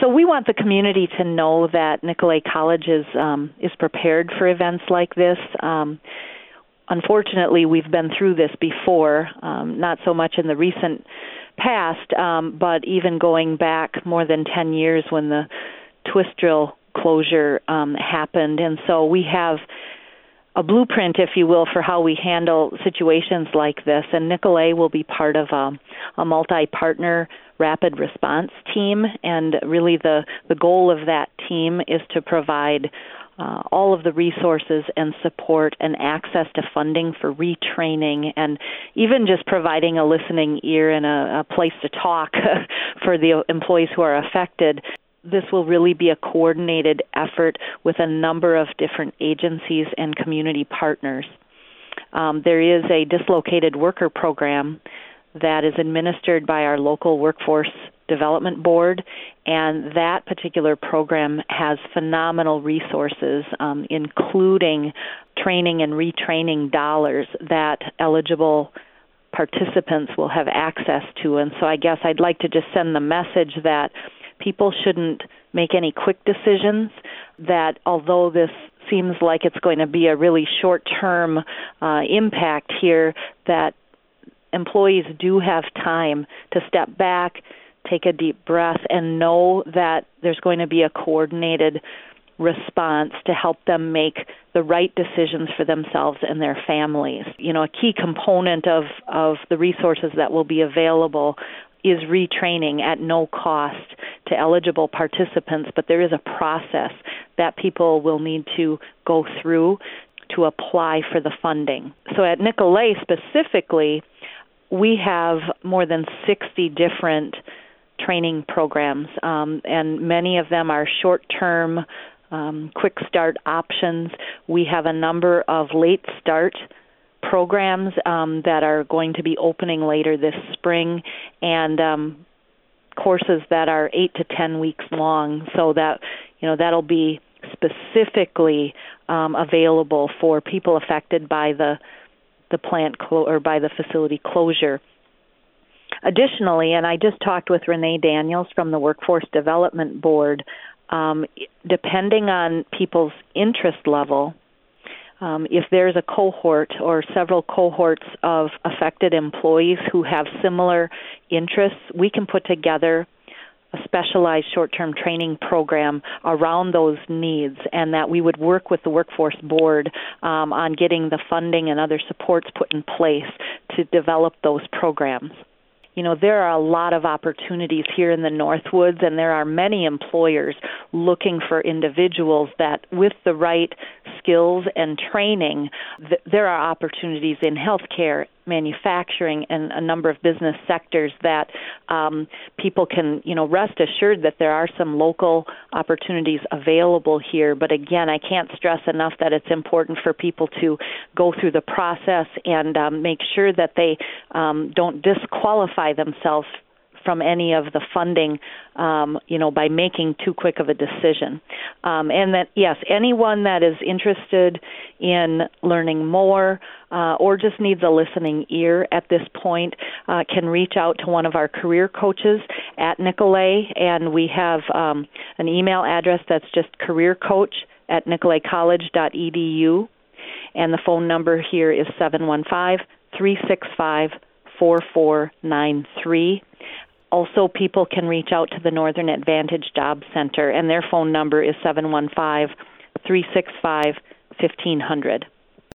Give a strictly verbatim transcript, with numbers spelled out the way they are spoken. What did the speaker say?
So we want the community to know that Nicolet College is, um, is prepared for events like this. Um, unfortunately, we've been through this before, um, not so much in the recent past, um, but even going back more than ten years when the twist drill closure um, happened. And so we have a blueprint, if you will, for how we handle situations like this. And Nicolet will be part of a, a multi-partner rapid response team. And really the, the goal of that team is to provide uh, all of the resources and support and access to funding for retraining, and even just providing a listening ear and a, a place to talk for the employees who are affected. This will really be a coordinated effort with a number of different agencies and community partners. Um, there is a dislocated worker program that is administered by our local workforce development board, and that particular program has phenomenal resources, um, including training and retraining dollars that eligible participants will have access to. And so I guess I'd like to just send the message that people shouldn't make any quick decisions, that although this seems like it's going to be a really short-term uh, impact here, that employees do have time to step back, take a deep breath, and know that there's going to be a coordinated response to help them make the right decisions for themselves and their families. You know, a key component of, of the resources that will be available is retraining at no cost to eligible participants, but there is a process that people will need to go through to apply for the funding. So at Nicolet specifically, we have more than sixty different training programs, um, and many of them are short-term, um, quick start options. We have a number of late start programs um, that are going to be opening later this spring, and um, courses that are eight to ten weeks long. So that you know that'll be specifically um, available for people affected by the the plant clo- or by the facility closure. Additionally, and I just talked with Renee Daniels from the Workforce Development Board, um, depending on people's interest level, um, if there's a cohort or several cohorts of affected employees who have similar interests, we can put together a specialized short-term training program around those needs, and that we would work with the Workforce Board um, on getting the funding and other supports put in place to develop those programs. You know, there are a lot of opportunities here in the Northwoods, and there are many employers looking for individuals that, with the right skills and training, th- there are opportunities in healthcare, manufacturing, and a number of business sectors that um, people can, you know, rest assured that there are some local opportunities available here. But again, I can't stress enough that it's important for people to go through the process and um, make sure that they um, don't disqualify themselves from any of the funding, um, you know, by making too quick of a decision. Um, and that, yes, anyone that is interested in learning more uh, or just needs a listening ear at this point uh, can reach out to one of our career coaches at Nicolet, and we have um, an email address that's just careercoach at nicolet college dot e d u, and the phone number here is seven one five, three six five, four four nine three. Also, people can reach out to the Northern Advantage Job Center, and their phone number is seven one five, three six five, fifteen hundred.